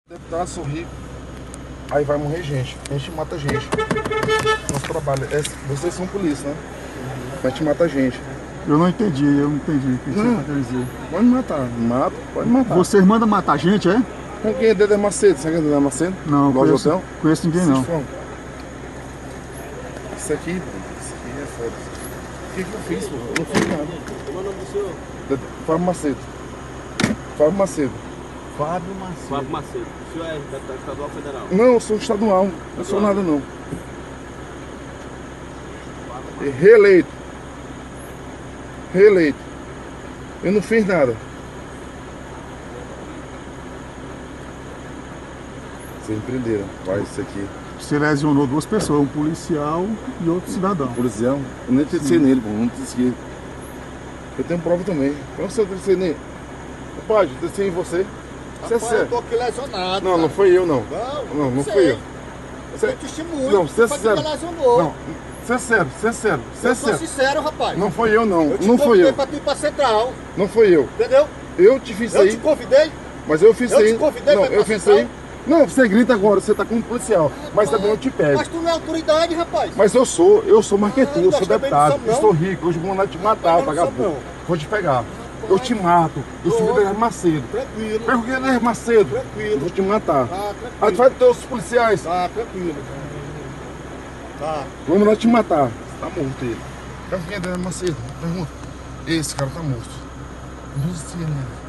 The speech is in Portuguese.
Deputado sorrir, aí vai morrer gente. A gente mata gente. Nosso trabalho é. Vocês são polícia, né? A gente mata gente. Eu não entendi o que você quer dizer. Pode matar, mata, pode matar. Vocês mandam matar gente, é? Com quem é Dedé Macedo? Sabe quem é Dedé Macedo? Não, Loja Hotel? conheço ninguém não. Isso aqui é foda. O que eu fiz, pô? Eu não fiz nada. Qual é o nome do senhor? Fábio Macedo. Fábio Macedo. Fábio Macedo. Fábio Macedo. O senhor é deputado estadual ou federal? Não, eu sou estadual. Eu não sou nada não. Reeleito. Reeleito. Eu não fiz nada. Vocês empreenderam. Vai isso aqui. Você lesionou duas pessoas, um policial e outro cidadão. Policial? Eu nem tecei nele, pô. Não tecei. Eu tenho prova também. Qual se eu tecei nele? Rapaz, eu tecei em você. Você é Rapaz, eu sério? tô aqui lesionado. Não, não cara. foi eu, não. Não sei. fui eu. Eu sou testemunho. Não, você é Foi que sério. me lesionou. Não, você é sério, você é sério, você é Eu sou sério. sincero, rapaz. Não foi eu, não. Eu te Não foi convidei eu. pra tu ir pra central. Não foi eu. Entendeu? Eu te fiz isso Eu aí. te convidei. Mas eu fiz isso Eu aí. te convidei Não, pra ir eu pra fiz isso aí. central. Não, você grita agora, você tá com um policial. Mas também eu te pego. Mas tu não é autoridade, rapaz. Mas eu sou marqueteiro, eu nós sou também deputado, não somos, não. estou rico, hoje vou mandar te matar, nós não vagabundo. somos, Vou te pegar. Eu te mato. Eu sou Dedé Macedo. Tranquilo. Pega o Dedé Macedo. Tranquilo. Eu vou te matar. Tá, tranquilo. Aí tu vai ter os policiais. Tá, tranquilo. Tá. Vou mandar te matar. Tá morto ele. Pega o Dedé Macedo. Pergunta. Esse cara tá morto. Não sei, né?